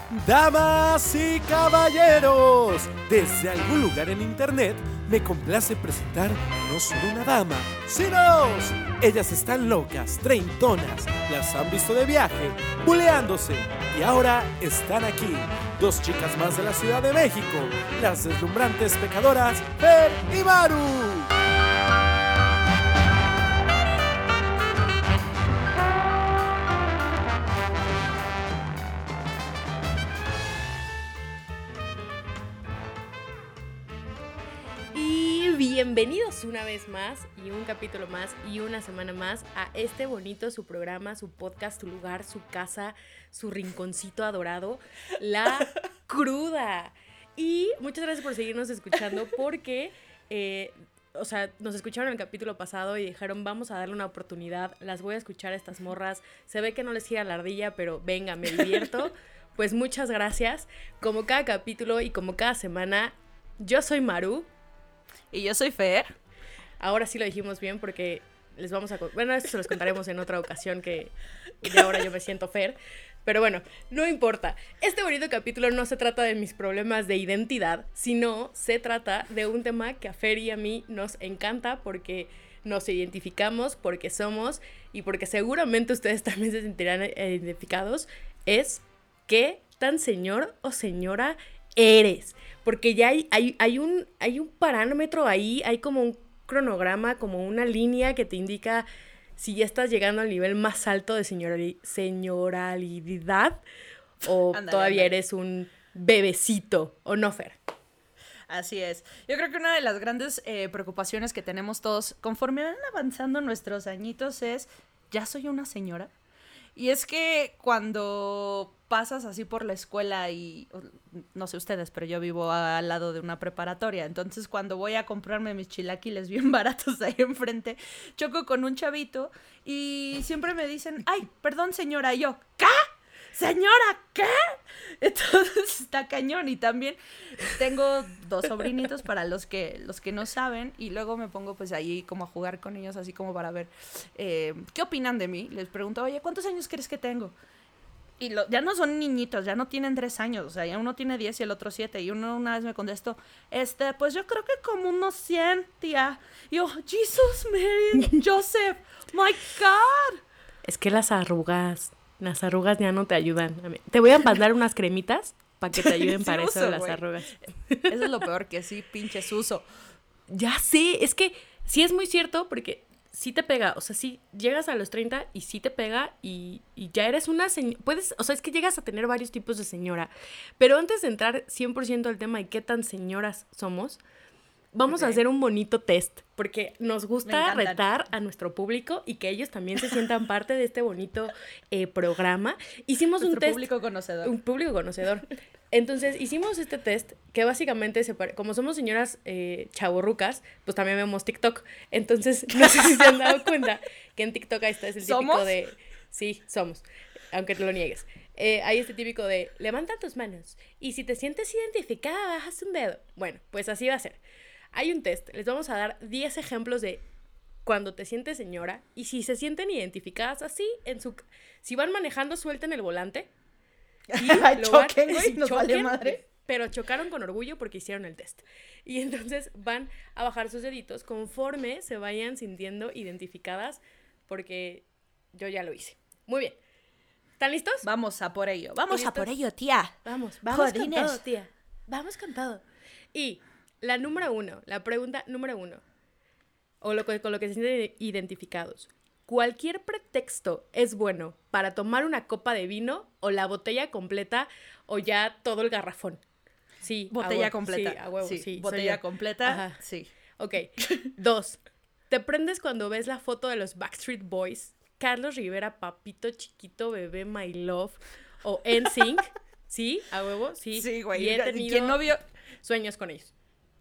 Damas y caballeros, desde algún lugar en internet me complace presentar no solo una dama, sino dos. Ellas están locas, treintonas, las han visto de viaje, buleándose y ahora están aquí. Dos chicas más de la Ciudad de México, las deslumbrantes pecadoras Fer y Maru. Bienvenidos una vez más y un capítulo más y una semana más a este bonito, su programa, su podcast, su lugar, su casa, su rinconcito adorado, La Cruda. Y muchas gracias por seguirnos escuchando porque, nos escucharon en el capítulo pasado y dijeron, vamos a darle una oportunidad, las voy a escuchar a estas morras. Se ve que no les gira la ardilla, pero venga, me divierto. Pues muchas gracias. Como cada capítulo y como cada semana, yo soy Maru. Y yo soy Fer. Ahora sí lo dijimos bien porque les vamos a... Bueno, esto se los contaremos en otra ocasión que ya ahora yo me siento Fer. Pero bueno, no importa. Este bonito capítulo no se trata de mis problemas de identidad, sino se trata de un tema que a Fer y a mí nos encanta porque nos identificamos, porque somos y porque seguramente ustedes también se sentirán identificados. Es ¿qué tan señor o señora eres? Porque ya hay un parámetro ahí, hay como un cronograma, como una línea que te indica si ya estás llegando al nivel más alto de señoralidad o todavía eres un bebecito, ¿o no, Fer? Así es. Yo creo que una de las grandes preocupaciones que tenemos todos conforme van avanzando nuestros añitos es, ¿ya soy una señora? Y es que cuando pasas así por la escuela y, no sé ustedes, pero yo vivo al lado de una preparatoria, entonces cuando voy a comprarme mis chilaquiles bien baratos ahí enfrente, choco con un chavito y siempre me dicen, ay, perdón señora, y yo, ¿qué? ¿Señora qué? Entonces está cañón. Y también tengo dos sobrinitos para los que no saben, y luego me pongo pues ahí como a jugar con ellos, así como para ver qué opinan de mí. Les pregunto, oye, ¿cuántos años crees que tengo? Y ya no son niñitos, ya no tienen 3 años, o sea, ya uno tiene 10 y el otro 7, y uno una vez me contestó, pues yo creo que como unos 100, tía. Y yo, Jesus, Mary, Joseph, my God. Es que las arrugas ya no te ayudan. Te voy a mandar unas cremitas para que te ayuden para eso de las arrugas. Eso es lo peor, que sí, pinches uso. Ya sé, es que sí es muy cierto porque sí te pega, o sea, sí llegas a los 30 y sí te pega y ya eres una señora, es que llegas a tener varios tipos de señora, pero antes de entrar 100% al tema de qué tan señoras somos, vamos a hacer un bonito test, porque nos gusta retar a nuestro público y que ellos también se sientan parte de este bonito programa. Hicimos un test. Un público conocedor. Entonces, hicimos este test que básicamente, como somos señoras chavorrucas, pues también vemos TikTok. Entonces, no sé si se han dado cuenta que en TikTok ahí está ese típico de... Sí, somos, aunque te lo niegues. Hay este típico de, levanta tus manos y si te sientes identificada, bajas un dedo. Bueno, pues así va a ser. Hay un test, les vamos a dar 10 ejemplos de cuando te sientes señora y si se sienten identificadas así, si van manejando, suelten el volante. Y choquen, güey, nos vale madre. Pero chocaron con orgullo porque hicieron el test. Y entonces van a bajar sus deditos conforme se vayan sintiendo identificadas, porque yo ya lo hice. Muy bien. ¿Están listos? Vamos a por ello. Vamos a por ello, tía. Vamos Jodines. Con todo, tía. Vamos con todo. Y la pregunta número 1, con lo que se sienten identificados. ¿Cualquier pretexto es bueno para tomar una copa de vino o la botella completa o ya todo el garrafón? Sí, botella completa. Sí, a huevo, sí. Botella completa, ajá. Sí. Ok. 2, ¿te prendes cuando ves la foto de los Backstreet Boys, Carlos Rivera, Papito Chiquito, Bebé, My Love o NSYNC? ¿Sí? ¿A huevo? Sí. Sí, güey. Y he tenido ¿Quién no vio? Sueños con ellos.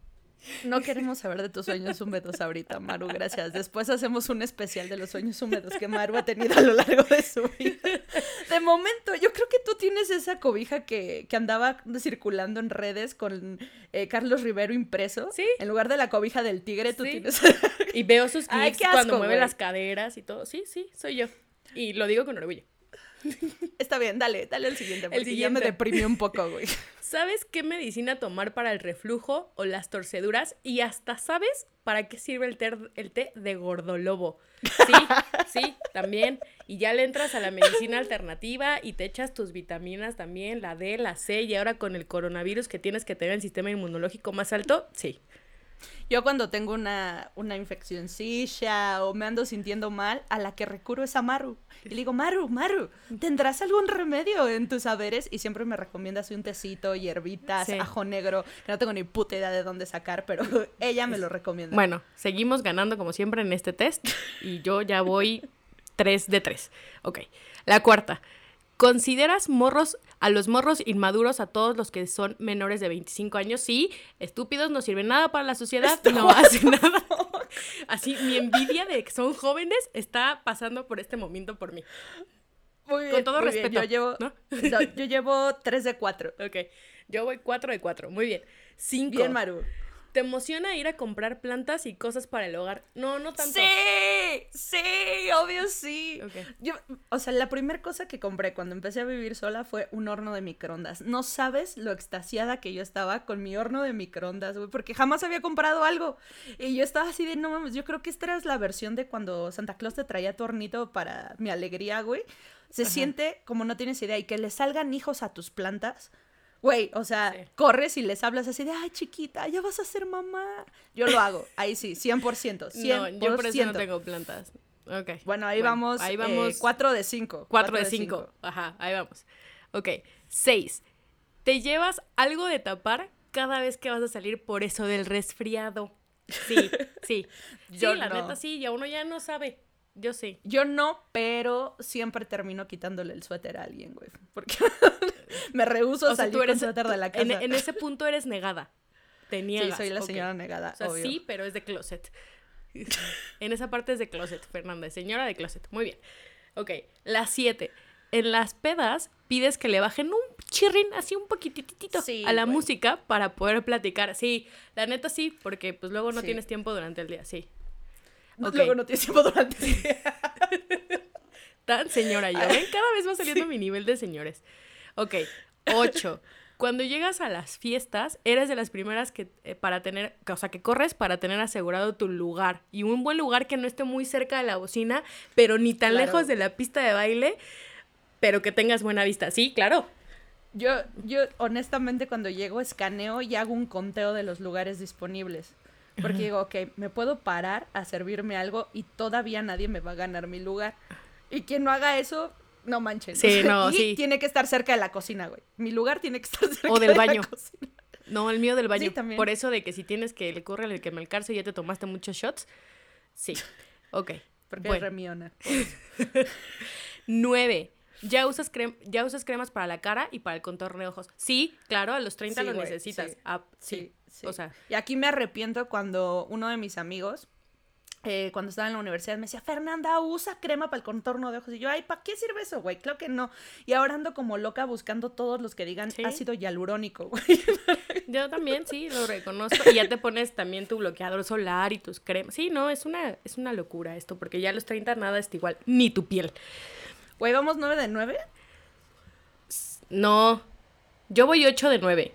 No queremos saber de tus sueños húmedos ahorita, Maru, gracias. Después hacemos un especial de los sueños húmedos que Maru ha tenido a lo largo de su vida. De momento, yo creo que tú tienes esa cobija que andaba circulando en redes con Carlos Rivero impreso. Sí. En lugar de la cobija del tigre, tú tienes... Y veo sus clips asco, cuando mueve güey. las caderas y todo. Sí, soy yo. Y lo digo con orgullo. Está bien, dale el siguiente, porque ya me siguiente. deprimí un poco, güey. ¿Sabes qué medicina tomar para el reflujo o las torceduras? Y hasta sabes para qué sirve el té de gordolobo. Sí, sí, también. Y ya le entras a la medicina alternativa y te echas tus vitaminas también, la D, la C, y ahora con el coronavirus que tienes que tener el sistema inmunológico más alto, sí. Yo cuando tengo una infeccioncilla o me ando sintiendo mal, a la que recurro es a Maru. Y le digo, Maru, ¿tendrás algún remedio en tus saberes? Y siempre me recomienda así un tecito, hierbitas, Sí. ajo negro, que no tengo ni puta idea de dónde sacar, pero ella me lo recomienda. Bueno, seguimos ganando como siempre en este test y yo ya voy 3 de 3. Ok, la cuarta. ¿Consideras a los morros inmaduros a todos los que son menores de 25 años? Sí, estúpidos, no sirven nada para la sociedad, no hacen nada. Así, mi envidia de que son jóvenes está pasando por este momento por mí. Muy bien, Con todo muy bien. respeto, ¿no? ¿no? Yo llevo 3 de 4. Ok, yo voy 4 de 4, muy bien. 5. Bien, Maru. ¿Te emociona ir a comprar plantas y cosas para el hogar? No, no tanto. Sí, obvio sí. Ok. O sea, la primera cosa que compré cuando empecé a vivir sola fue un horno de microondas. No sabes lo extasiada que yo estaba con mi horno de microondas, güey, porque jamás había comprado algo. Y yo estaba así de, no mames, yo creo que esta era la versión de cuando Santa Claus te traía tu hornito para mi alegría, güey. Se siente como no tienes idea y que le salgan hijos a tus plantas. Güey, o sea, Sí. corres y les hablas así de, ay, chiquita, ya vas a ser mamá. Yo lo hago, ahí sí, 100%. 100%. No, yo por eso no tengo plantas. Ok. Bueno, ahí vamos 4 de 5. 4 de 5. Ajá, ahí vamos. Ok. 6. ¿Te llevas algo de tapar cada vez que vas a salir por eso del resfriado? Sí, sí. Yo sí, la no. neta sí, ya uno ya no sabe. Yo sí. Yo no, pero siempre termino quitándole el suéter a alguien, güey. Porque me rehúso a salir con suéter de la casa. En ese punto eres negada. Te niegas. Sí, soy la ok. señora negada, O sea, obvio. sí, pero es de closet. En esa parte es de closet, Fernanda. Es señora de closet. Muy bien. Ok, la 7. En las pedas pides que le bajen un chirrín, así un poquititito Sí, a la güey. música para poder platicar. Sí, la neta sí, porque pues luego no Sí. tienes tiempo durante el día, sí. Ok. Luego no tienes tiempo durante el día. Tan señora yo, ¿ven? Cada vez va saliendo mi nivel de señores. Ok, 8. Cuando llegas a las fiestas, eres de las primeras que que corres para tener asegurado tu lugar. Y un buen lugar que no esté muy cerca de la bocina, pero ni tan Claro. lejos de la pista de baile, pero que tengas buena vista. Sí, claro. Yo honestamente cuando llego escaneo y hago un conteo de los lugares disponibles. Porque digo, ok, me puedo parar a servirme algo y todavía nadie me va a ganar mi lugar. Y quien no haga eso, no manchen. Sí, no, y sí. tiene que estar cerca de la cocina, güey. Mi lugar tiene que estar cerca O del de baño. la cocina. No, el mío del baño. Sí, también. Por eso de que si tienes que le corre el que me alcance y ya te tomaste muchos shots. Sí. Ok. Porque es Bueno. remiona. 9. ¿Ya usas cremas para la cara y para el contorno de ojos? Sí, claro, a los 30 Sí, lo güey, necesitas. sí. Ah, sí. O sea, Y aquí me arrepiento cuando uno de mis amigos, cuando estaba en la universidad, me decía, Fernanda, usa crema para el contorno de ojos. Y yo, ay, ¿para qué sirve eso, güey? Claro que no. Y ahora ando como loca buscando todos los que digan Sí. ácido hialurónico, güey. yo también, sí, lo reconozco. Y ya te pones también tu bloqueador solar y tus cremas. Sí, no, es una locura esto, porque ya a los 30 nada está igual, ni tu piel. Güey, ¿vamos 9 de 9? No, yo voy 8 de 9.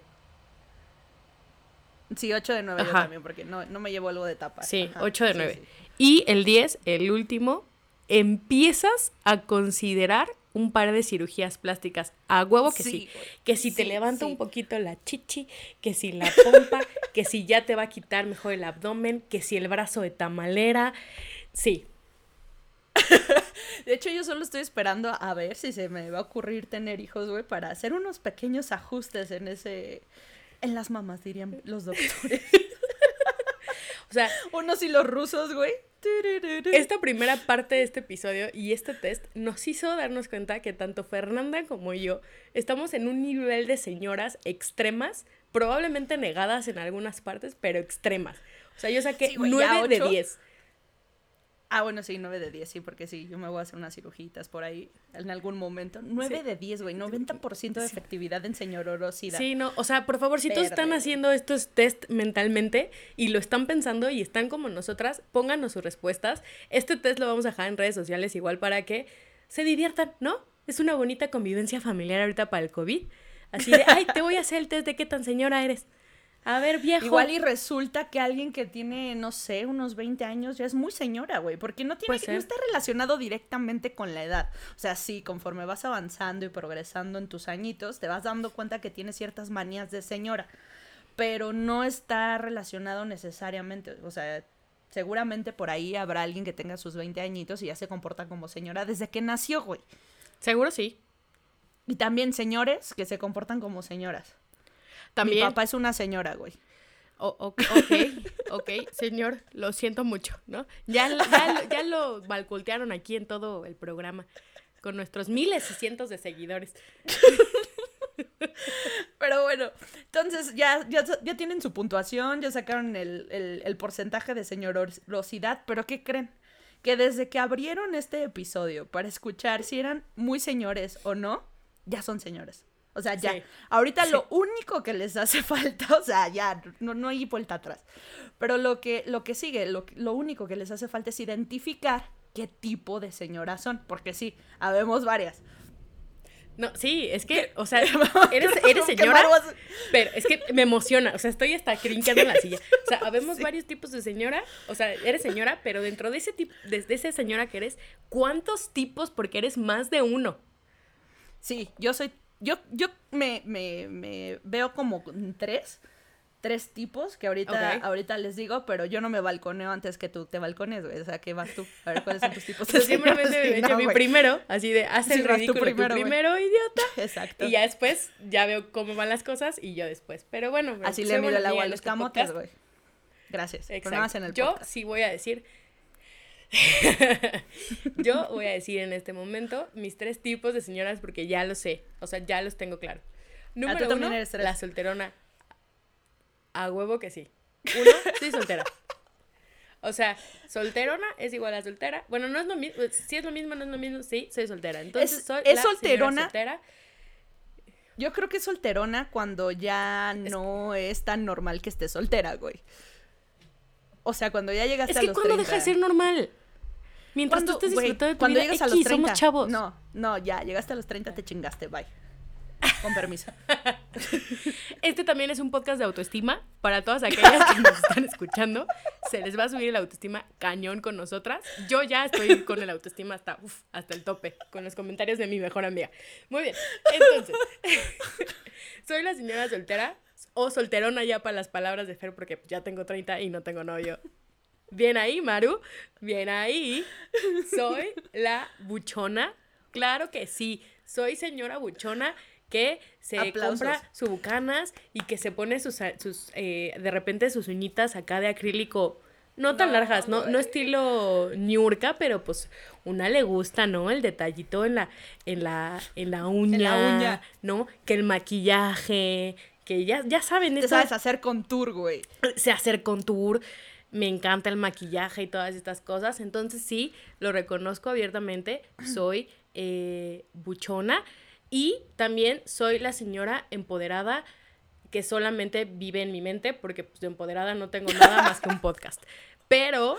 Sí, 8 de 9 yo Ajá. también, porque no me llevo algo de tapa. Sí, Ajá, 8 de sí, 9. sí. Y el 10, el último, empiezas a considerar un par de cirugías plásticas. A huevo que sí. güey. Que si te Sí, levanta sí. un poquito la chichi, que si la pompa, que si ya te va a quitar mejor el abdomen, que si el brazo de tamalera. Sí. De hecho, yo solo estoy esperando a ver si se me va a ocurrir tener hijos, güey, para hacer unos pequeños ajustes en las mamas, dirían los doctores. O sea, Unos y los rusos, güey. esta primera parte de este episodio y este test nos hizo darnos cuenta que tanto Fernanda como yo estamos en un nivel de señoras extremas, probablemente negadas en algunas partes, pero extremas. O sea, yo saqué Sí, güey, ya 9 de 8. 10. Ah, bueno, sí, 9 de 10, sí, porque sí, yo me voy a hacer unas cirujitas por ahí en algún momento. 9 Sí. de 10, güey, 90% de efectividad en señororosidad. Sí, no, o sea, por favor, si todos están Verde. haciendo estos test mentalmente y lo están pensando y están como nosotras, pónganos sus respuestas. Este test lo vamos a dejar en redes sociales igual para que se diviertan, ¿no? Es una bonita convivencia familiar ahorita para el COVID. Así de, ay, te voy a hacer el test de qué tan señora eres. A ver, viejo. Igual y resulta que alguien que tiene, no sé, unos 20 años ya es muy señora, güey, porque no está relacionado directamente con la edad. O sea, sí, conforme vas avanzando y progresando en tus añitos, te vas dando cuenta que tienes ciertas manías de señora, pero no está relacionado necesariamente, o sea, seguramente por ahí habrá alguien que tenga sus 20 añitos y ya se comporta como señora desde que nació, güey. Seguro sí. Y también señores que se comportan como señoras. También. Mi papá es una señora, güey. Ok, señor, lo siento mucho, ¿no? Ya lo balcoltearon aquí en todo el programa, con nuestros miles y cientos de seguidores. Pero bueno, entonces ya tienen su puntuación, ya sacaron el porcentaje de señorosidad, pero ¿qué creen? Que desde que abrieron este episodio para escuchar si eran muy señores o no, ya son señores. O sea, ya. Sí. Ahorita sí. Lo único que les hace falta, o sea, ya, no hay vuelta atrás. Pero lo que sigue, lo único que les hace falta es identificar qué tipo de señoras son. Porque sí, habemos varias. No, sí, es que, o sea, eres señora, pero es que me emociona, o sea, estoy hasta crinqueando en la silla. O sea, habemos varios tipos de señora, o sea, eres señora, pero dentro de ese tipo, de esa señora que eres, ¿cuántos tipos? Porque eres más de uno. Sí, yo me veo como tres tipos que ahorita les digo, pero yo no me balconeo antes que tú te balcones, güey. O sea, ¿qué vas tú? A ver, ¿cuáles son tus tipos de simplemente me echo mi primero, así de, haz el ridículo tu primero, idiota. Exacto. Y ya después, ya veo cómo van las cosas y yo después. Pero bueno. Así le mido el agua a los camotes, güey. Gracias. Exacto. Pero no hacen el podcast. Yo sí voy a decir... Yo voy a decir en este momento mis 3 tipos de señoras porque ya lo sé. O sea, ya los tengo claro. Número 1, la solterona. A huevo que sí. 1, soy soltera. O sea, solterona es igual a soltera. Bueno, no es lo mismo. Si es lo mismo, no es lo mismo. Sí, soy soltera. Entonces soy la solterona. Soltera. Yo creo que es solterona cuando ya no es tan normal que estés soltera, güey. O sea, cuando ya llegaste a los 30. Es que ¿cuándo deja de ser normal? Mientras tú estés disfrutando de tu vida, llegas a los 30, somos chavos. No, ya, llegaste a los 30, te chingaste, bye. Con permiso. Este también es un podcast de autoestima. Para todas aquellas que nos están escuchando, se les va a subir el autoestima cañón con nosotras. Yo ya estoy con el autoestima hasta el tope, con los comentarios de mi mejor amiga. Muy bien, entonces, soy la señora soltera, o solterona ya para las palabras de Fer, porque ya tengo 30 y no tengo novio. Bien ahí, Maru, bien ahí. Soy la buchona, claro que sí, soy señora buchona que se compra sus bucanas y que se pone sus de repente sus uñitas acá de acrílico, no tan largas, no estilo ñurka, pero pues una le gusta, ¿no? El detallito en la uña, ¿no? Que el maquillaje, que ya saben. Te sabes hacer contour, güey. Sé hacer contour. Me encanta el maquillaje y todas estas cosas. Entonces sí, lo reconozco abiertamente. Soy buchona. Y también soy la señora empoderada que solamente vive en mi mente. Porque pues, de empoderada no tengo nada más que un podcast. Pero,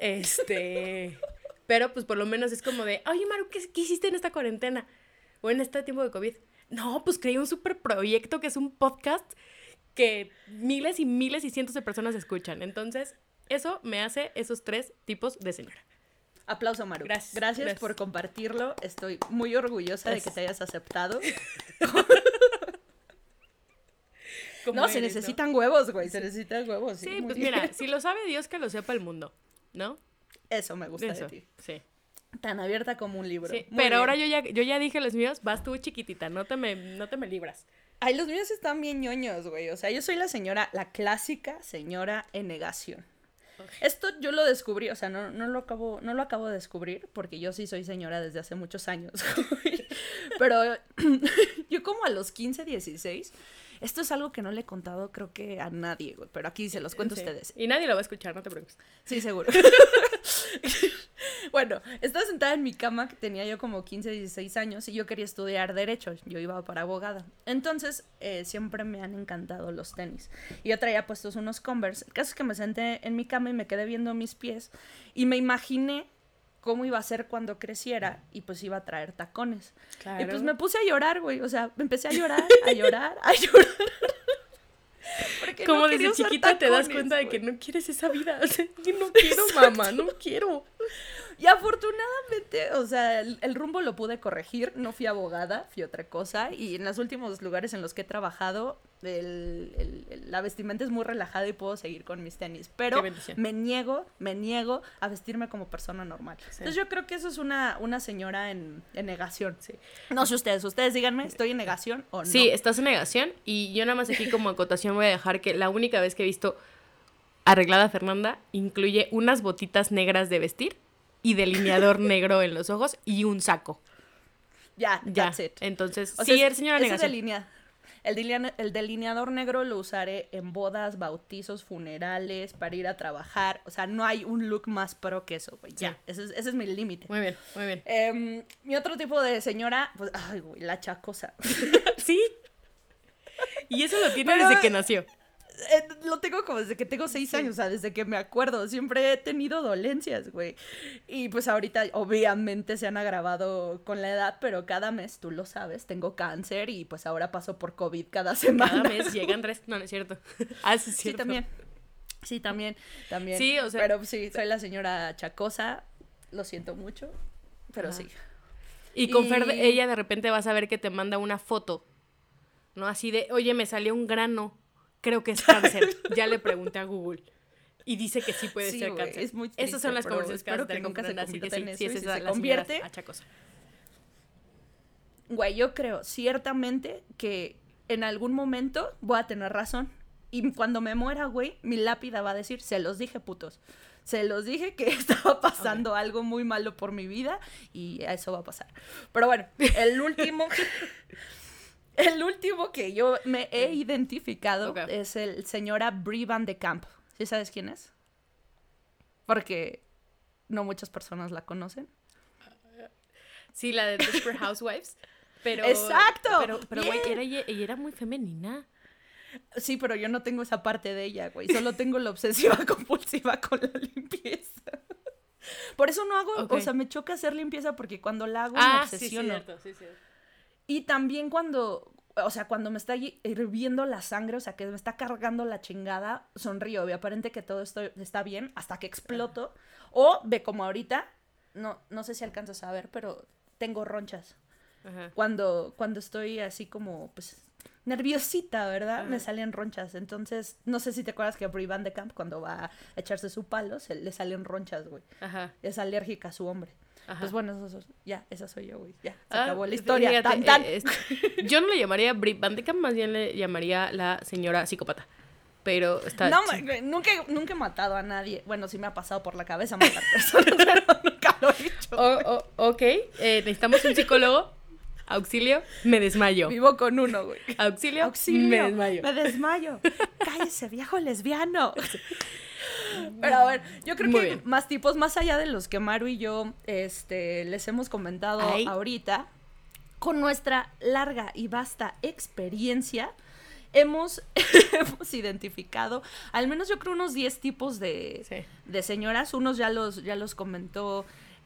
pero pues por lo menos es como de... Oye, Maru, ¿qué hiciste en esta cuarentena? O en este tiempo de COVID. No, pues creé un súper proyecto que es un podcast que miles y miles y cientos de personas escuchan. Entonces... eso me hace esos 3 tipos de señora. Aplauso, Maru. Gracias por compartirlo. Estoy muy orgullosa de que te hayas aceptado. No, se necesitan huevos, güey. Se necesitan huevos. Sí, pues mira, si lo sabe Dios, que lo sepa el mundo, ¿no? Eso me gusta de ti. Sí. Tan abierta como un libro. Sí, pero ahora yo ya dije los míos, vas tú chiquitita, no te me libras. Ay, los míos están bien ñoños, güey. O sea, yo soy la clásica señora en negación. Esto yo lo descubrí, o sea, no lo acabo de descubrir, porque yo sí soy señora desde hace muchos años, pero yo como a los 15, 16, esto es algo que no le he contado creo que a nadie, güey, pero aquí se los cuento a ustedes. Y nadie lo va a escuchar, no te preocupes. Sí, seguro. Bueno, estaba sentada en mi cama, que tenía yo como 15, 16 años, y yo quería estudiar Derecho, yo iba para abogada. Entonces, siempre me han encantado los tenis. Y yo traía puestos unos Converse. El caso es que me senté en mi cama y me quedé viendo mis pies, y me imaginé cómo iba a ser cuando creciera y pues iba a traer tacones. Claro. Y pues me puse a llorar, güey, o sea, empecé a llorar, a llorar, a llorar. Porque Como no desde quería usar chiquita te das tacones, cuenta de güey. que no quieres esa vida. O sea, yo no quiero, mamá, no quiero. Y afortunadamente, o sea, el rumbo lo pude corregir, no fui abogada, fui otra cosa, y en los últimos lugares en los que he trabajado, la vestimenta es muy relajada y puedo seguir con mis tenis, pero Qué bendición. me niego a vestirme como persona normal. Sí. Entonces yo creo que eso es una señora en negación. Sí. No sé ustedes díganme, ¿estoy en negación o no? Sí, estás en negación y yo nada más aquí como acotación voy a dejar que la única vez que he visto arreglada a Fernanda incluye unas botitas negras de vestir y delineador negro en los ojos y un saco. Ya, Ya, that's it. entonces, O sí, sea, eres señora ese negación. el delineador negro lo usaré en bodas, bautizos, funerales, para ir a trabajar. O sea, no hay un look más pro que eso, güey. Ya, Sí. ese es mi límite. Muy bien, muy bien. Mi otro tipo de señora, pues, ay, güey, la chacosa. Sí. Y eso lo tiene Pero- desde que nació. Lo tengo como desde que tengo 6 años, o sea, desde que me acuerdo. Siempre he tenido dolencias, güey. Y pues ahorita, obviamente, se han agravado con la edad, pero cada mes, tú lo sabes, tengo cáncer y pues ahora paso por COVID cada semana. Cada mes llegan 3. No, no es cierto. Ah, sí, es Sí, cierto. también. Sí, también. Sí, o sea- Pero sí, soy la señora chacosa. Lo siento mucho, pero Ajá. sí. Y con Fer, Y- ella de repente vas a ver que te manda una foto, ¿no? Así de, oye, me salió un grano, creo que es cáncer. Ya le pregunté a Google. Y dice que sí puede Sí, ser güey, cáncer. es muy Esas son triste, las pero conversaciones que vas a espero que tener con nunca se Fernanda, así que convierta sí, en sí, eso, y esa si es se la señora convierte- achacosa. Güey, yo creo ciertamente que en algún momento voy a tener razón. Y cuando me muera, güey, mi lápida va a decir, se los dije, putos. Se los dije que estaba pasando algo muy malo por mi vida y eso va a pasar. Pero bueno, el último... El último que yo me he identificado Ok. es el señora Brie Van de Camp. ¿Sí sabes quién es? Porque no muchas personas la conocen. Sí, la de Desperate Housewives. Pero, ¡Exacto! Pero güey, Bien. ella era muy femenina. Sí, pero yo no tengo esa parte de ella, güey. Solo tengo la obsesiva compulsiva con la limpieza. Por eso no hago, Ok. o sea, me choca hacer limpieza porque cuando la hago me Ah, sí, obsesiono. cierto, sí, cierto. Y también cuando, o sea, cuando me está hirviendo la sangre, o sea, que me está cargando la chingada, sonrío y aparente que todo esto está bien hasta que exploto. O ve como ahorita, no sé si alcanzas a ver, pero tengo ronchas. Ajá. Cuando estoy así como, pues, nerviosita, ¿verdad? Ajá. Me salen ronchas. Entonces, no sé si te acuerdas que a Brie Van de Camp, cuando va a echarse su palo, le salen ronchas, güey. Ajá. Es alérgica a su hombre. Ajá. Pues bueno, esa soy yo, güey. Ya, se Ah, acabó la historia. fíjate, Tan, tan. yo no le llamaría Brie Van de Camp, más bien le llamaría la señora psicópata. Pero está No, chi- güey, nunca he matado a nadie. Bueno, sí me ha pasado por la cabeza matar personas, pero nunca lo he hecho. Ok, necesitamos un psicólogo. Auxilio, me desmayo. Vivo con uno, güey. Auxilio, Auxilio, me desmayo. me desmayo. Cállese, viejo lesbiano. Pero a ver, yo creo Muy que bien. más tipos, más allá de los que Maru y yo les hemos comentado Ay. ahorita, con nuestra larga y vasta experiencia, hemos identificado, al menos yo creo unos 10 tipos de señoras. Unos ya los comentó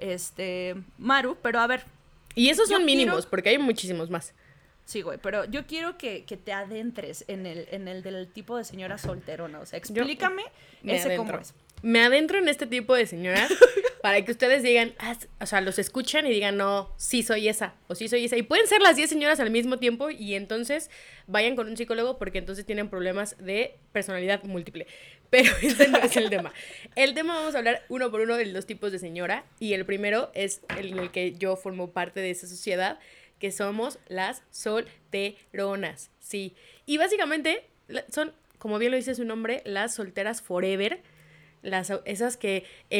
Maru, pero a ver, Y esos Yo son quiero- mínimos, porque hay muchísimos más. sí, güey, pero yo quiero que te adentres en el del tipo de señora solterona. O sea, explícame Me ese cómo adentro. es. Me adentro en este tipo de señoras para que ustedes digan, o sea, los escuchan y digan, no, sí soy esa, o sí soy esa. Y pueden ser las 10 señoras al mismo tiempo y entonces vayan con un psicólogo porque entonces tienen problemas de personalidad múltiple. Pero ese no es el tema. El tema vamos a hablar uno por uno de los tipos de señora. Y el primero es en el que yo formo parte de esa sociedad, que somos las solteronas. Sí. Y básicamente son, como bien lo dice su nombre, las solteras forever. Esas que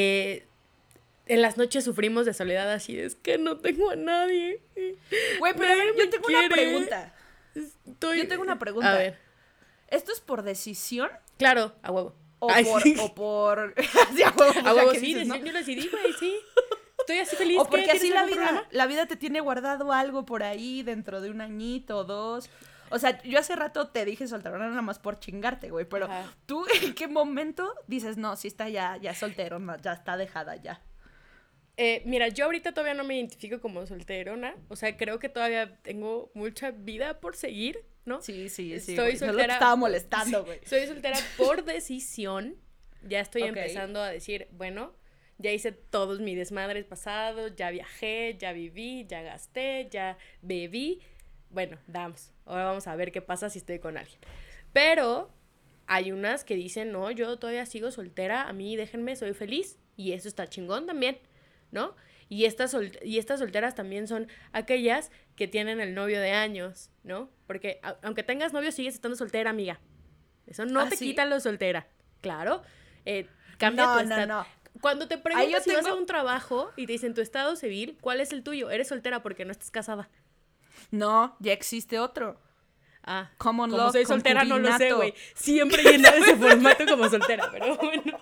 en las noches sufrimos de soledad así, es que no tengo a nadie. Güey, pero a ver, Nadie yo me tengo una quiere. pregunta. Estoy- Yo tengo una pregunta. A ver, ¿Esto es por decisión claro, a huevo. o Ay, por... sí. O por... Sí, a huevo, pues, A ya huevo, que sí, dices, ¿no? yo decidí, güey, sí. Estoy así feliz. O porque ¿qué? así ¿Tienes la algún vida, problema? la vida te tiene guardado algo por ahí dentro de un añito o 2. O sea, yo hace rato te dije solterona nada más por chingarte, güey. Pero Ajá. ¿tú en qué momento dices, no, sí está ya soltero, no, ya está dejada ya? Mira, yo ahorita todavía no me identifico como solterona. O sea, creo que todavía tengo mucha vida por seguir, ¿no? Sí, Estoy güey. Solo te soltera. estaba molestando, güey. Soy soltera por decisión. Ya estoy Ok. empezando a decir, bueno, ya hice todos mis desmadres pasados, ya viajé, ya viví, ya gasté, ya bebí. Bueno, ahora vamos a ver qué pasa si estoy con alguien. Pero hay unas que dicen, no, yo todavía sigo soltera, a mí déjenme, soy feliz. Y eso está chingón también, ¿no? Y estas solteras también son aquellas que tienen el novio de años, ¿no? Porque aunque tengas novio, sigues estando soltera, amiga. Eso no te ¿Sí? quita lo soltera. Claro. Cambia tu estado. No. Cuando te preguntas si vas a tengo- un trabajo y te dicen tu estado civil, ¿cuál es el tuyo? Eres soltera porque no estás casada. No, ya existe otro. Ah, Common como law, soy soltera no lo sé, concubinato. güey. Siempre he llenado ese formato como soltera, pero bueno.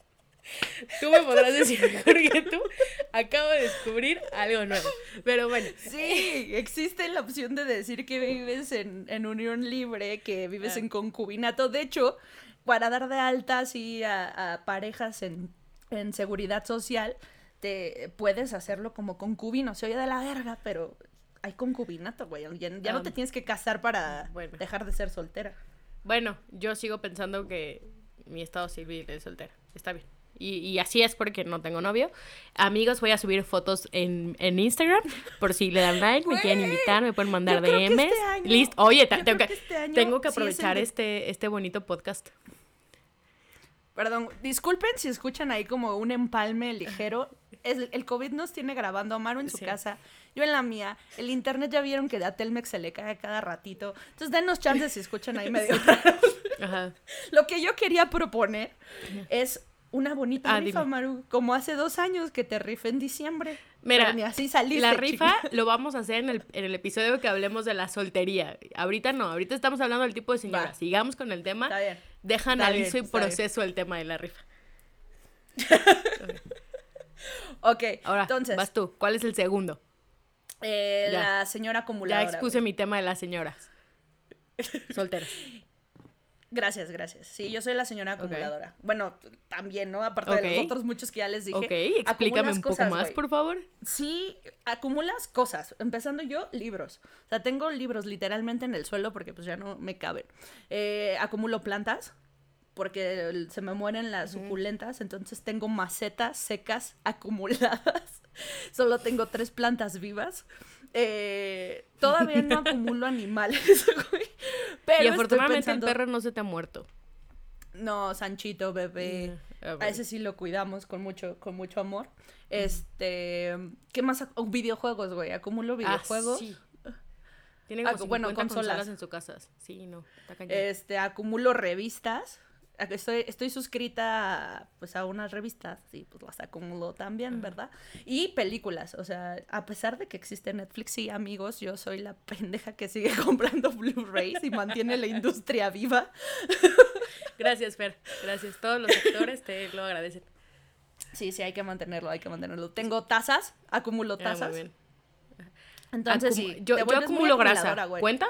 Tú me podrás decir mejor que tú. Acabo de descubrir algo nuevo. Pero bueno. Sí, existe la opción de decir que vives en unión libre, que vives en concubinato. De hecho, para dar de alta así a parejas en seguridad social, te puedes hacerlo como concubino. Se oye de la verga, pero hay concubinato, güey. Ya no te tienes que casar para bueno. dejar de ser soltera. Bueno, yo sigo pensando que mi estado civil es soltera. Está bien. Y así es porque no tengo novio. Amigos, voy a subir fotos en Instagram. Por si le dan like, me quieren invitar, me pueden mandar Yo creo que DMs. este año- Listo. Oye, yo creo que este año tengo que sí es el aprovechar de- este bonito podcast. Perdón, disculpen si escuchan ahí como un empalme ligero. El COVID nos tiene grabando a Maru en su Sí. casa, yo en la mía. El internet ya vieron que a Telmex se le cae cada ratito. Entonces denos chances si escuchan ahí medio raro. Ajá. Lo que yo quería proponer es una bonita rifa, dime. Maru. Como hace 2 años que te rifé en diciembre. Mira, Pero ni así saliste, la rifa chica. lo vamos a hacer en el episodio que hablemos de la soltería. Ahorita no, ahorita estamos hablando del tipo de señora. Va. Sigamos con el tema. Está bien. Deja Está analizo bien, y está bien. proceso el tema de la rifa. Ok, Ahora, entonces, vas tú. ¿Cuál es el segundo? Ya. la señora Ya acumuladora. expuse mi tema de las señoras. Solteras. Gracias. Sí, yo soy la señora Ok. acumuladora. Bueno, también, ¿no? Aparte Ok. de los otros muchos que ya les dije. Ok, explícame acumulas un poco cosas, más, güey. por favor. Sí, acumulas cosas. Empezando yo, libros. O sea, tengo libros literalmente en el suelo porque pues ya no me caben. Acumulo plantas porque se me mueren las suculentas. Entonces tengo macetas secas acumuladas. Solo tengo 3 plantas vivas. Todavía no acumulo animales, güey. Pero Y estoy afortunadamente pensando... el perro no se te ha muerto. No, Sanchito, bebé. A ese sí lo cuidamos con mucho amor. ¿Qué más? Videojuegos, güey. Acumulo videojuegos. Sí. Tiene como 50 bueno, consolas consolas. en su casa. Sí, no, está cañón. Acumulo revistas. Estoy suscrita pues a unas revistas y pues las acumulo también, ¿verdad? Y películas, o sea, a pesar de que existe Netflix, sí, amigos, yo soy la pendeja que sigue comprando Blu-rays y mantiene la industria viva. Gracias, Fer. Gracias. Todos los sectores te lo agradecen. Sí, hay que mantenerlo. Tengo tazas, acumulo Muy tazas. bien. Entonces sí, yo te vuelves muy acumulo acumuladora, grasa. güey. ¿Cuenta?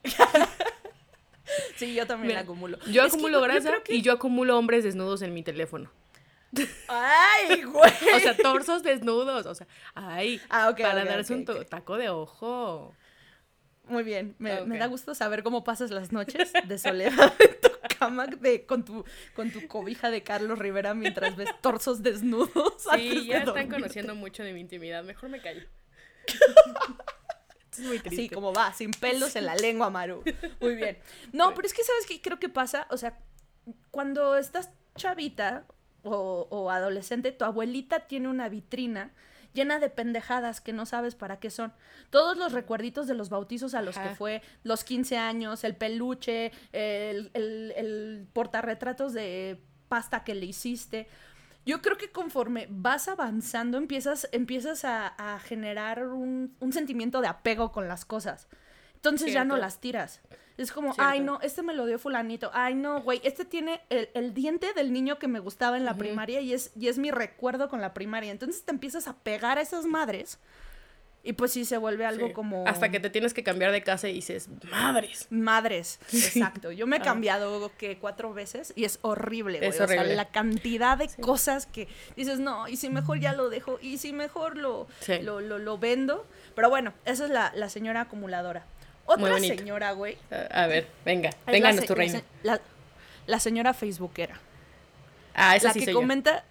Sí, yo también Mira, la acumulo. Yo Es que acumulo grasa creo que- y yo acumulo hombres desnudos en mi teléfono. ¡Ay, güey! O sea, torsos desnudos. O sea, ay, Ah, ok, para ok, darse ok, un taco de ojo. Muy bien, me Ok. da gusto saber cómo pasas las noches de soledad en tu cama con tu cobija de Carlos Rivera mientras ves torsos desnudos. Sí, antes ya de están dormir. conociendo mucho de mi intimidad. Mejor me callo. Esto es muy triste. Sí, como va, sin pelos en la lengua, Maru. Muy bien. No, pero es que, ¿sabes qué? Creo que pasa, o sea, cuando estás chavita o adolescente, tu abuelita tiene una vitrina llena de pendejadas que no sabes para qué son. Todos los recuerditos de los bautizos a los Ajá. que fue, los 15 años, el peluche, el portarretratos de pasta que le hiciste. Yo creo que conforme vas avanzando empiezas a generar un sentimiento de apego con las cosas. Entonces ya no Cierto. las tiras. Es como, Cierto. ay, no, este me lo dio fulanito. Ay, no, güey, este tiene el diente del niño que me gustaba en la primaria y es mi recuerdo con la primaria. Entonces te empiezas a pegar a esas madres Y pues sí se vuelve algo Sí. como... Hasta que te tienes que cambiar de casa y dices, madres. Madres, exacto. Yo me he cambiado, 4 veces y es horrible, güey. Es O sea, horrible. la cantidad de cosas que dices, no, y si mejor ya lo dejo, y si mejor lo vendo. Pero bueno, esa es la señora acumuladora. Muy Otra bonito. señora, güey, A ver, venga, es vénganos tu reino. la señora facebookera. Ah, esa La sí que soy yo. comenta...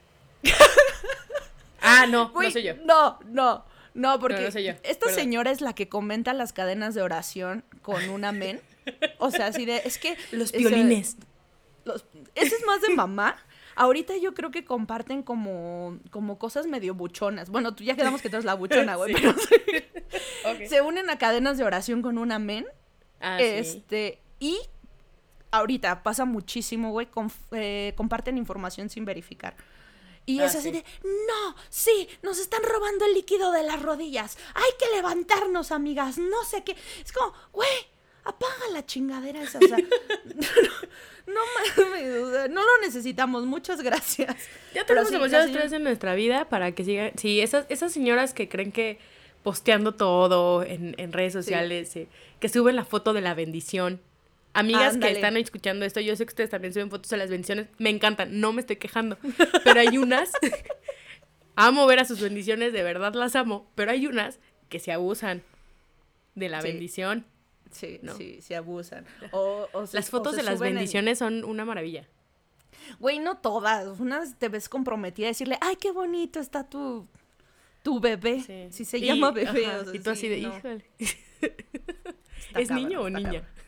Ah, no, Güey, no soy yo. No, porque No soy yo, esta perdón. señora es la que comenta las cadenas de oración con un amén. O sea, así de, es que... Los ese- violines. Ese es más de mamá. Ahorita yo creo que comparten como cosas medio buchonas. Bueno, tú ya quedamos que tú eres la buchona, güey, Sí. pero Ok. se unen a cadenas de oración con un amén. Ah, sí. Y ahorita pasa muchísimo, güey, comparten información sin verificar. Y es así sí. de, no, sí, nos están robando el líquido de las rodillas. Hay que levantarnos, amigas, no sé qué. Es como, güey, apaga la chingadera esa. O sea, no mames, o sea, no lo necesitamos, muchas gracias. Ya Pero tenemos sí, demasiado la señora- estrés en nuestra vida para que sigan. Sí, esas señoras que creen que posteando todo en redes sociales, que suben la foto de la bendición. Amigas Ándale. que están escuchando esto, yo sé que ustedes también suben fotos de las bendiciones, me encantan, no me estoy quejando, pero hay unas, amo ver a sus bendiciones, de verdad las amo, pero hay unas que se abusan de la Sí. bendición. Sí, ¿no? sí, se abusan. Las fotos de las bendiciones son una maravilla. Güey, no todas. Unas te ves comprometida a decirle, ay, qué bonito está tu bebé. Sí. Si se Y- llama bebé. ajá, o sea, y tú así sí, de, no, híjole. está ¿Es niño o cabrón, está niña? cabrón.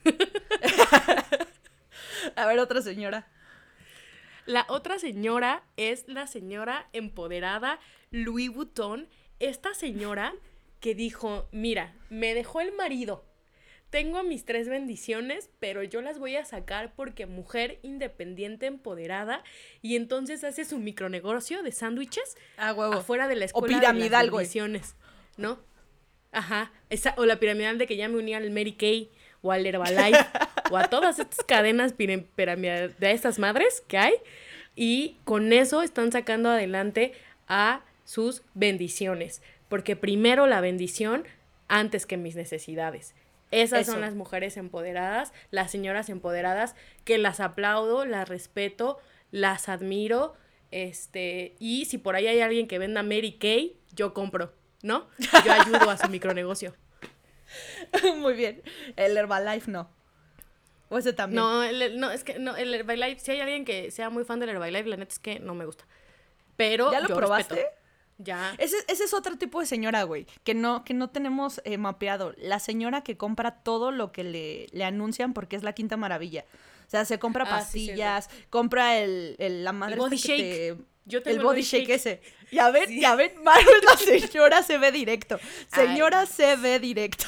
A ver, otra señora. La otra señora es la señora empoderada Louis Vuitton. Esta señora que dijo, mira, me dejó el marido. Tengo mis 3 bendiciones, pero yo las voy a sacar porque mujer independiente, empoderada. Y entonces hace su micronegocio de sándwiches Ah, huevo. afuera de la escuela piramidal, de las güey. bendiciones, ¿no? Ajá. O la piramidal de que ya me uní al Mary Kay o al Herbalife o a todas estas cadenas piramidales de estas madres que hay. Y con eso están sacando adelante a sus bendiciones. Porque primero la bendición antes que mis necesidades. Esas Eso. son las mujeres empoderadas, las señoras empoderadas, que las aplaudo, las respeto, las admiro. Y si por ahí hay alguien que venda Mary Kay, yo compro, ¿no? Yo ayudo a su micronegocio. Muy bien. El Herbalife no. O ese también. No, el Herbalife, si hay alguien que sea muy fan del Herbalife, la neta es que no me gusta. Pero ¿Ya lo yo probaste? respeto. Ya. Ese es otro tipo de señora, güey, que no tenemos mapeado. La señora que compra todo lo que le anuncian porque es la quinta maravilla. O sea, se compra Ah, sí, pastillas, compra la madre body esta que shake. Yo tengo el body shake ese. Ya ven, Maru, la señora se ve directo. Señora se ve directo.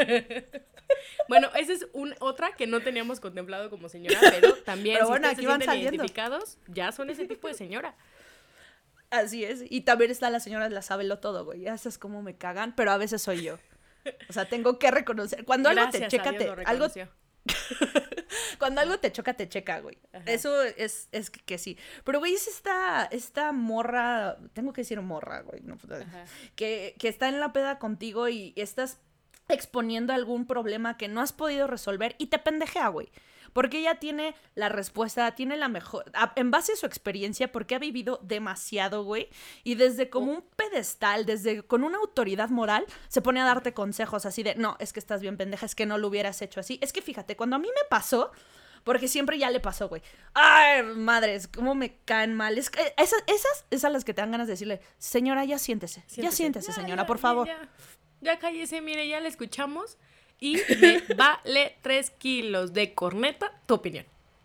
Bueno, esa es otra que no teníamos contemplado como señora, pero también Pero si bueno, ustedes aquí se van sienten saliendo. identificados, ya son ese tipo de señora. Así es. Y también está la señora de la sábelo todo, güey. Esas es como me cagan, pero a veces soy yo. O sea, tengo que reconocer. Cuando algo te Gracias checa, a Dios lo algo reconoció. cuando algo te checa, güey. Ajá. Eso es que sí. Pero, güey, es esta morra, tengo que decir morra, güey, no, Ajá. que está en la peda contigo y estás exponiendo algún problema que no has podido resolver y te pendejea, güey. Porque ella tiene la respuesta, tiene la mejor, en base a su experiencia, porque ha vivido demasiado, güey. Y desde como un pedestal, con una autoridad moral, se pone a darte consejos así de, no, es que estás bien pendeja, es que no lo hubieras hecho así. Es que fíjate, cuando a mí me pasó, porque siempre ya le pasó, güey. Ay, madres, cómo me caen mal. Es que esas a las que te dan ganas de decirle, señora, ya siéntese. Ya siéntese, señora, por favor. Ya cállese, mire, ya la escuchamos. Y me vale 3 kilos de corneta tu opinión.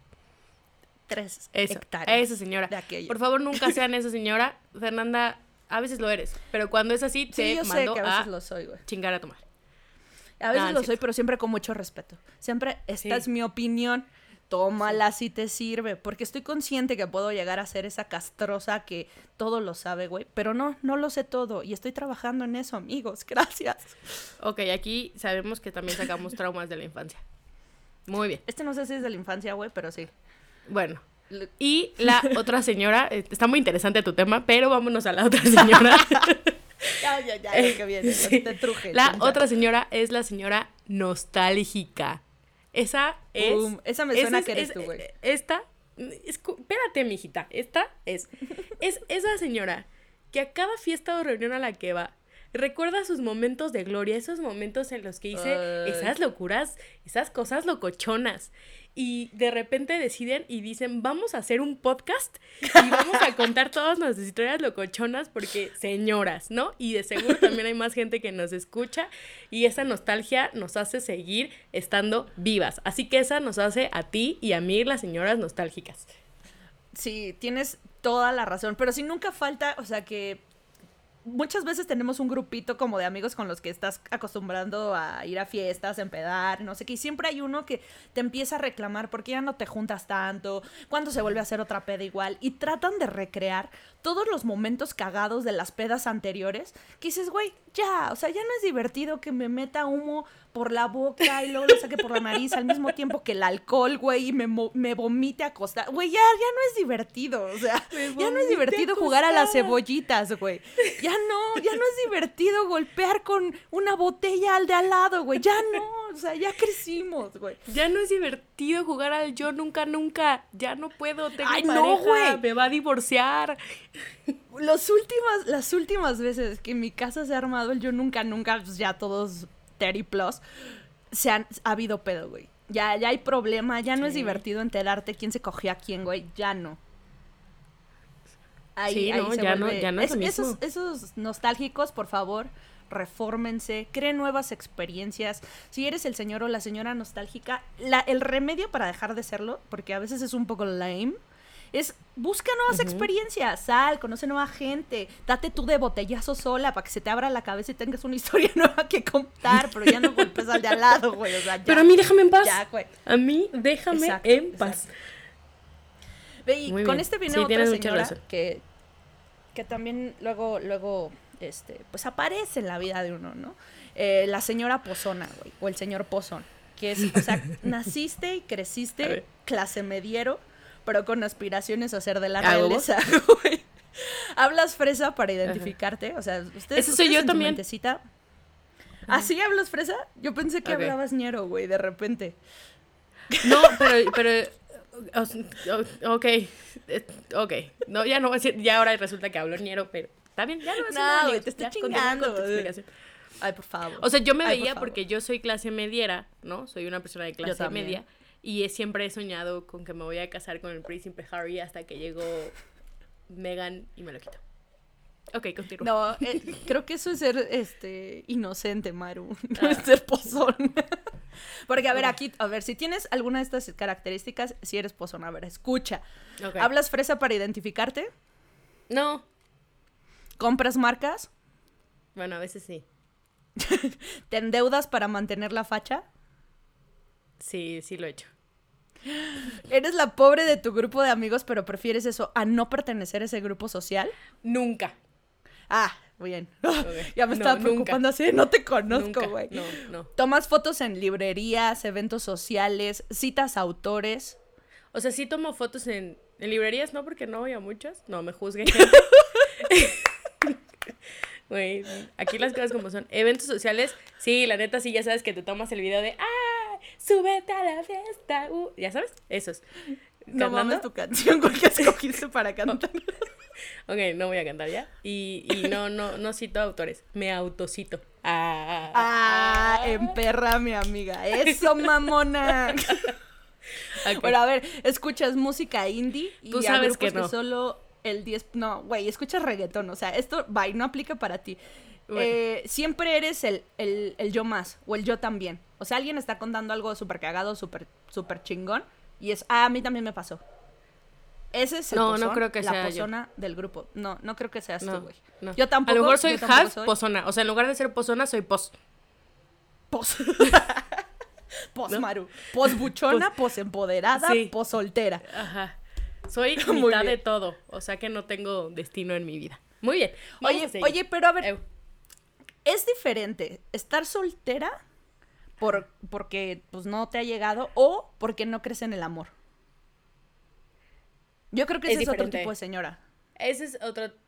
3 Eso, hectáreas. esa señora. de aquello. Por favor, nunca sean esa señora. Fernanda, a veces lo eres. Pero cuando es así, Sí, te yo sé mando que a a veces lo soy, güey. chingar a tu madre. A veces Ah, lo sí. soy, pero siempre con mucho respeto. Siempre, esta Sí. es mi opinión. Tómala si te sirve. Porque estoy consciente que puedo llegar a ser esa castrosa que todo lo sabe, güey. Pero no lo sé todo. Y estoy trabajando en eso, amigos. Gracias. Ok, aquí sabemos que también sacamos traumas de la infancia. Muy bien. No sé si es de la infancia, güey, pero sí. Bueno. Y la otra señora, está muy interesante tu tema, pero vámonos a la otra señora. Ya, lo que viene, Sí. te truje. La chincha. otra señora es la señora nostálgica. Esa es... Esa me suena que eres tú, güey. Espérate, mijita. Esta es esa señora que a cada fiesta o reunión a la que va recuerda sus momentos de gloria, esos momentos en los que hice esas locuras, esas cosas locochonas. Y de repente deciden y dicen, vamos a hacer un podcast y vamos a contar todas nuestras historias locochonas porque señoras, ¿no? Y de seguro también hay más gente que nos escucha y esa nostalgia nos hace seguir estando vivas. Así que esa nos hace a ti y a mí las señoras nostálgicas. Sí, tienes toda la razón, pero sí nunca falta, o sea que muchas veces tenemos un grupito como de amigos con los que estás acostumbrando a ir a fiestas, empedar, no sé qué, y siempre hay uno que te empieza a reclamar porque ya no te juntas tanto, cuando se vuelve a hacer otra peda igual, y tratan de recrear todos los momentos cagados de las pedas anteriores, que dices, güey, ya, o sea, ya no es divertido que me meta humo por la boca y luego lo saque por la nariz al mismo tiempo que el alcohol, güey, y me vomite acostar. Güey, ya no es divertido, o sea, ya no es divertido jugar a las cebollitas, güey. Ya no es divertido golpear con una botella al de al lado, güey. Ya no, o sea, ya crecimos, güey. Ya no es divertido jugar al yo nunca, ya no puedo, tengo Ay, pareja, no, güey. me va a divorciar. Las últimas veces que en mi casa se ha armado el yo nunca, pues ya todos 30 plus, ha habido pedo, güey. Ya hay problema, ya no es divertido enterarte quién se cogió a quién, güey, ya no. Ahí se ya vuelve... no es lo mismo. Esos nostálgicos, por favor, refórmense, creen nuevas experiencias. Si eres el señor o la señora nostálgica, el remedio para dejar de serlo, porque a veces es un poco lame, es busca nuevas experiencias, sal, conoce nueva gente, date tú de botellazo sola para que se te abra la cabeza y tengas una historia nueva que contar, pero ya no golpes al de al lado, güey, o sea, ya. Pero a mí déjame en paz. Ya, güey. A mí déjame Exacto, en paz. Ve, y Muy con bien. este viene Sí, otra tienes mucha señora razón. que también luego pues aparece en la vida de uno, ¿no? La señora pozona, güey, o el señor pozón, que es, o sea, naciste y creciste clase mediero, pero con aspiraciones a ser de la realeza, güey. Hablas fresa para identificarte, o sea, ustedes Eso soy yo en su también. mentecita. ¿Ah, sí hablas fresa? Yo pensé que hablabas ñero, güey, de repente. No, pero ok, no, ya no voy a decir, ya ahora resulta que hablo ñero, pero está bien, ya no voy a decir nada, güey, amigos, te estoy ya, continúa chingando. con tu explicación. Ay, por favor. O sea, yo me Ay, por veía favor. porque yo soy clase mediera, ¿no? Soy una persona de clase también. media y siempre he soñado con que me voy a casar con el príncipe Harry hasta que llegó Meghan y me lo quitó. Ok, continúa. No, creo que eso es ser inocente, Maru. No es ser pozón. Porque, a ver, aquí, si tienes alguna de estas características, si eres pozón, a ver, escucha. Ok. ¿Hablas fresa para identificarte? No, ¿Compras marcas? bueno, a veces sí. ¿Te endeudas para mantener la facha? Sí lo he hecho. ¿Eres la pobre de tu grupo de amigos, pero prefieres eso a no pertenecer a ese grupo social? Nunca. Ah, bien. Okay. Ya me estaba preocupando así, no te conozco, güey. No. ¿Tomas fotos en librerías, eventos sociales, citas a autores? O sea, sí tomo fotos en librerías, no, porque no voy a muchas. No, me juzguen gente. Güey, aquí las cosas como son. Eventos sociales, sí, la neta, sí, ya sabes que te tomas el video de ¡ah! ¡Súbete a la fiesta! Ya sabes, esos. No mames tu canción, güey, que escogiste para cantar. Ok, no voy a cantar ya. Y no cito autores, me autocito. Emperra mi amiga. ¡Eso, mamona! Okay. Bueno, a ver, escuchas música indie y Tú sabes a grupos que no. solo el 10... No, güey, escuchas reggaetón, o sea, esto, bye, no aplica para ti. Bueno. Siempre eres el yo más, o el yo también. O sea, alguien está contando algo súper cagado, súper chingón, y es, a mí también me pasó. Ese es el No, pozón, no creo que sea la yo. pozona del grupo. No creo que seas tú, güey. No. Yo tampoco. A lo mejor soy yo tampoco half pozona. O sea, en lugar de ser pozona, soy pos. Pos. Pos, ¿No? Maru. Pos buchona, pos empoderada, Sí. pos soltera. Ajá. Soy Muy mitad de bien. todo. O sea que no tengo destino en mi vida. Muy bien. Vamos a seguir. Oye, pero a ver, Eu. ¿es diferente estar soltera porque pues no te ha llegado o porque no crees en el amor? Yo creo que Es ese es otro diferente. tipo de señora. Ese es otro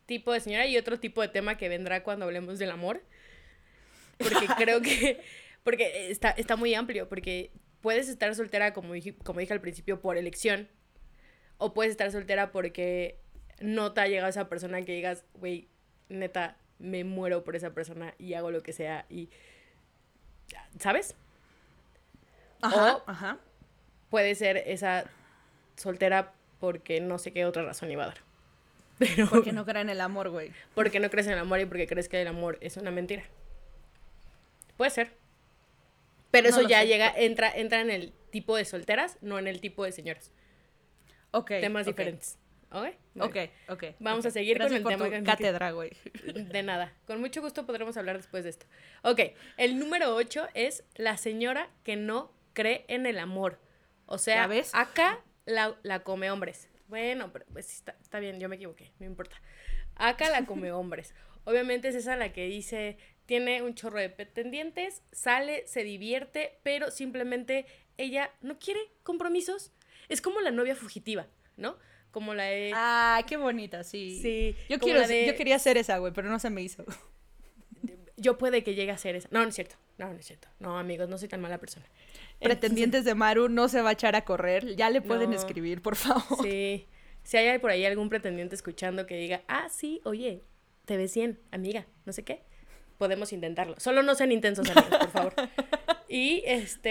tipo de señora y otro tipo de tema que vendrá cuando hablemos del amor. Porque creo que... Porque está muy amplio, porque puedes estar soltera, como dije al principio, por elección, o puedes estar soltera porque no te ha llegado esa persona que digas, güey, neta, me muero por esa persona y hago lo que sea y... ¿Sabes? Ajá, O ajá. puede ser esa soltera porque no sé qué otra razón iba a dar. Pero Porque no creen en el amor, güey. porque no crees en el amor y porque crees que el amor es una mentira. Puede ser. Pero No eso lo ya sé. entra en el tipo de solteras, no en el tipo de señoras. Ok. Temas ok. diferentes. ¿Ok? Ok, ok. Vamos ok. a seguir Gracias con el por tema tu que- cátedra, güey. De nada. Con mucho gusto podremos hablar después de esto. Ok, el número 8 es la señora que no cree en el amor. O sea, ¿Ya ves? acá la come hombres. Bueno, pero pues está bien, yo me equivoqué, no importa. Acá la come hombres. Obviamente es esa la que dice, tiene un chorro de pretendientes, sale, se divierte, pero simplemente ella no quiere compromisos. Es como la novia fugitiva, ¿no? Como la de... Ah, qué bonita, sí. Sí, Yo como la de- yo quería ser esa, güey, pero no se me hizo. Yo puede que llegue a ser esa. No, no es cierto. No es cierto. No, amigos, no soy tan mala persona. Pretendientes de Maru no se va a echar a correr. Ya le pueden No. escribir, por favor. Sí. Si hay por ahí algún pretendiente escuchando que diga, sí, oye, te ves bien, amiga, no sé qué, podemos intentarlo. Solo no sean intensos, amigos, por favor. Y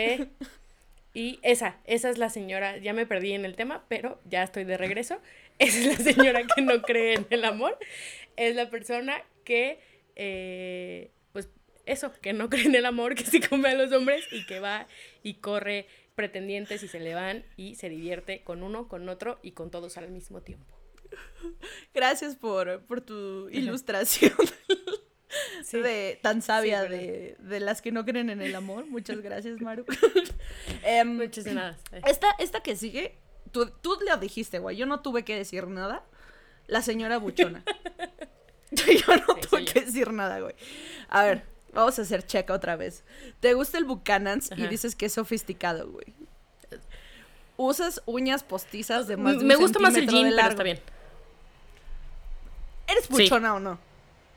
esa es la señora, ya me perdí en el tema, pero ya estoy de regreso. Esa es la señora que no cree en el amor. Es la persona que, pues, eso, que no cree en el amor, que se come a los hombres y que va y corre pretendientes y se le van y se divierte con uno, con otro y con todos al mismo tiempo. Gracias por tu ilustración Sí. tan sabia Sí, de las que no creen en el amor. Muchas gracias, Maru. Muchas de nada. Esta que sigue, tú le dijiste, güey. Yo no tuve que decir nada. La señora buchona. Yo no Sí, tuve soy que decir nada, güey. A ver, vamos a hacer check otra vez. ¿Te gusta el Buchanan's y Ajá. dices que es sofisticado, güey? Usas uñas postizas de más de Me un gusta más el centímetro jean, de pero largo. está bien. ¿Eres buchona o no?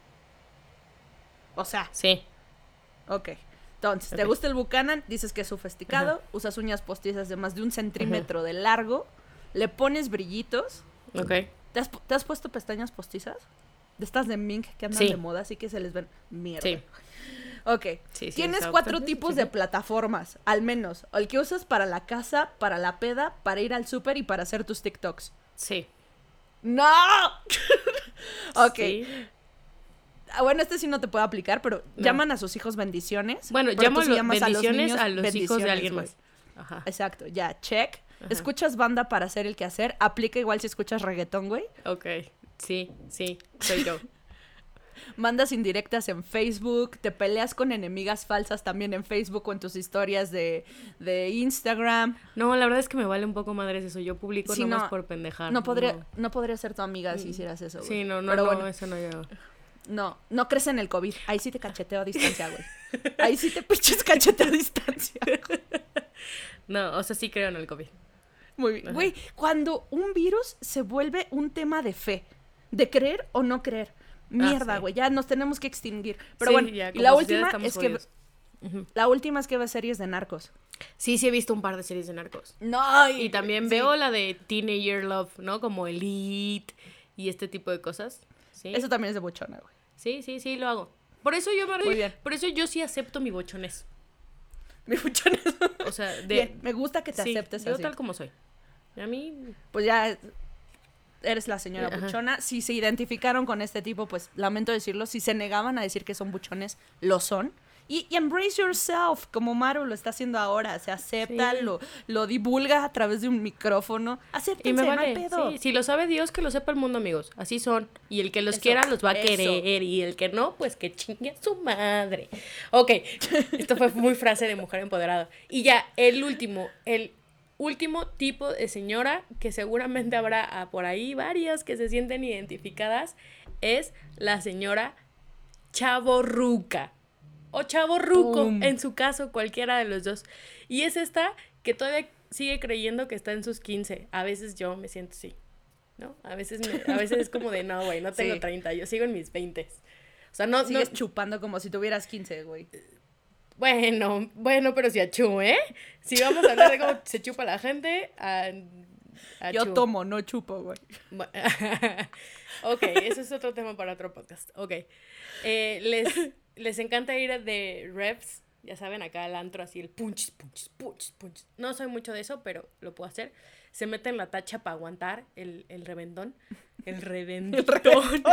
O sea, Sí. ok. Entonces, ¿te Ok. gusta el Buchanan? Dices que es sofisticado. Ajá. Usas uñas postizas de más de un centímetro de largo. Le pones brillitos. Ok. ¿Te has puesto pestañas postizas? De estas de mink que andan Sí. de moda, así que se les ven mierda. Sí. Ok. Sí, Tienes está 4 bastante, tipos sí, de sí. plataformas, al menos. El que usas para la casa, para la peda, para ir al súper y para hacer tus TikToks. Sí. ¡No! Ok. Sí. Bueno, este sí no te puedo aplicar, pero No. llaman a sus hijos bendiciones. Bueno, pero llamo tú sí llamas bendiciones a niños los hijos de bendiciones, alguien güey. más. Ajá. Exacto, ya, check. Ajá. ¿Escuchas banda para hacer el quehacer? Aplica igual si escuchas reggaetón, güey. Ok. Sí, soy yo. Mandas indirectas en Facebook, te peleas con enemigas falsas también en Facebook o en tus historias de Instagram. No, la verdad es que me vale un poco madres eso. Yo publico Sí, nomás no, por pendejar. No podría ser tu amiga si hicieras eso, güey. Sí, no, Pero bueno, eso no yo. no crees en el COVID. Ahí sí te cacheteo a distancia, güey. Ahí sí te pinches cacheteo a distancia. No, o sea, sí creo en el COVID. Muy bien. Ajá. Güey, cuando un virus se vuelve un tema de fe, de creer o no creer. Mierda, sí. güey, ya nos tenemos que extinguir. Pero Sí, bueno, ya, y como la sociedad última estamos es que jodidos. Ujú. la última es que ves series de narcos. Sí, he visto un par de series de narcos. No, Y también veo la de Teenager Love, ¿no? Como Elite y este tipo de cosas. Sí, Eso también es de buchona, güey. sí, lo hago. Por eso Muy bien. Por eso yo sí acepto mi bochones. Mi buchona es... O sea, Bien, me gusta que te sí, aceptes yo así. tal como soy. A mí, Pues ya eres la señora Ajá. buchona. Si se identificaron con este tipo, pues lamento decirlo. Si se negaban a decir que son buchones, lo son. Y embrace yourself, como Maru lo está haciendo ahora. Se acepta, Sí. lo divulga a través de un micrófono. y Acéptense, me no hay vale. pedo. Sí, si lo sabe Dios, que lo sepa el mundo, amigos. Así son. Y el que los Eso, quiera los va a eso. querer. Y el que no, pues que chingue a su madre. Ok, esto fue muy frase de mujer empoderada. Y ya, el último tipo de señora, que seguramente habrá por ahí varias que se sienten identificadas, es la señora chavorruca. O chavorruco, Pum. en su caso, cualquiera de los dos. Y es esta que todavía sigue creyendo que está en sus 15. A veces yo me siento así. ¿no? A veces es como de, no, güey, no tengo 30, yo sigo en mis 20. O sea, no... Sigues chupando como si tuvieras 15, güey. Bueno, pero si achú, ¿eh? Si vamos a hablar de cómo se chupa la gente, yo tomo, no chupo, güey. Ok, eso es otro tema para otro podcast. Ok. Les encanta ir de reps, ya saben, acá al antro, así el punch. No soy mucho de eso, pero lo puedo hacer. Se meten la tacha para aguantar el reventón. El reventón.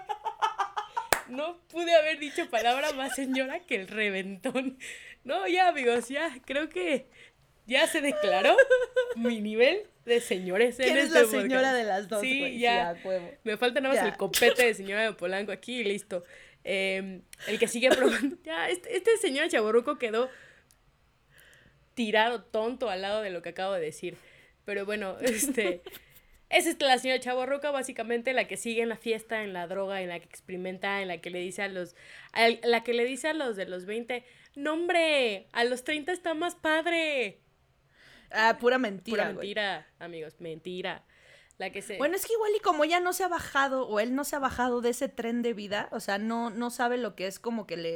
No pude haber dicho palabra más señora que el reventón. No, ya, amigos, ya. Creo que ya se declaró mi nivel de señores en ¿Quién es este la podcast. señora de las dos, Sí, güey? ya. Sí, a huevo. Me falta nada más el copete de señora de Polanco aquí y listo. El que sigue probando. Ya, este señor chavorruco quedó tirado tonto al lado de lo que acabo de decir. Pero bueno, esa es la señora chavorruca, básicamente la que sigue en la fiesta, en la droga, en la que experimenta, en la que le dice a los de los 20, no hombre, a los 30 está más padre. Ah, pura mentira, Pura mentira, amigos, mentira. La que se... Bueno, es que igual y como ella no se ha bajado, o él no se ha bajado de ese tren de vida, o sea, no sabe lo que es como que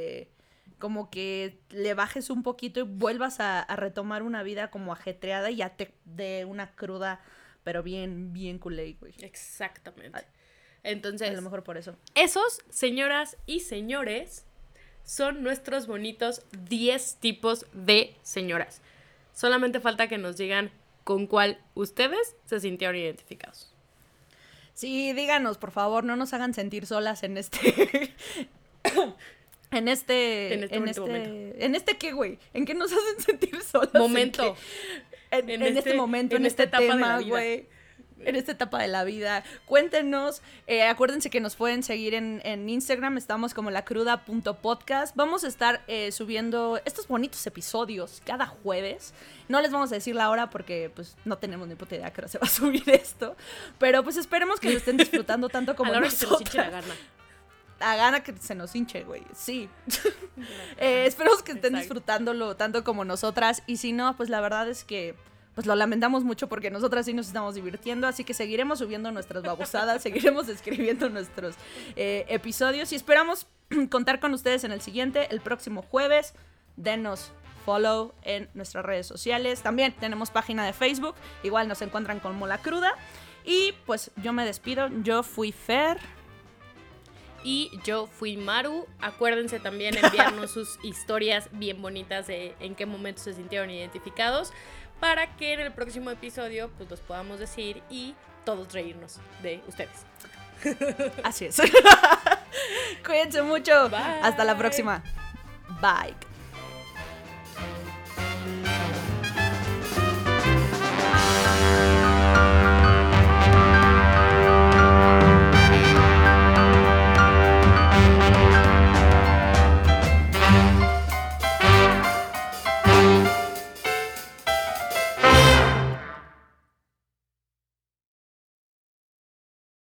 le bajes un poquito y vuelvas a retomar una vida como ajetreada y ya te dé una cruda, pero bien culé, güey. Exactamente. Entonces, A lo mejor por eso. esos, señoras y señores, son nuestros bonitos 10 tipos de señoras. Solamente falta que nos digan con cuál ustedes se sintieron identificados. Sí, díganos, por favor, no nos hagan sentir solas en este... ¿En este qué, güey? ¿En qué nos hacen sentir solas? Momento. En este momento, en este tema, güey. En esta etapa de la vida. Cuéntenos. Acuérdense que nos pueden seguir en Instagram. Estamos como lacruda.podcast. Vamos a estar subiendo estos bonitos episodios cada jueves. No les vamos a decir la hora porque pues no tenemos ni puta idea a qué hora se va a subir esto. Pero pues esperemos que lo estén disfrutando tanto como a la hora nosotros. que se nos hinche la gana. A gana que se nos hinche, güey. Sí. Esperemos que estén disfrutándolo tanto como nosotras. Y si no, pues la verdad es que pues lo lamentamos mucho porque nosotras sí nos estamos divirtiendo. Así que seguiremos subiendo nuestras babosadas, seguiremos escribiendo nuestros episodios. Y esperamos contar con ustedes en el siguiente, el próximo jueves. Denos follow en nuestras redes sociales. También tenemos página de Facebook. Igual nos encuentran como La Cruda. Y pues yo me despido. Yo fui Fer. Y yo fui Maru. Acuérdense también enviarnos sus historias bien bonitas de en qué momento se sintieron identificados para que en el próximo episodio pues los podamos decir y todos reírnos de ustedes. Así es. Cuídense mucho. Bye. Hasta la próxima. Bye.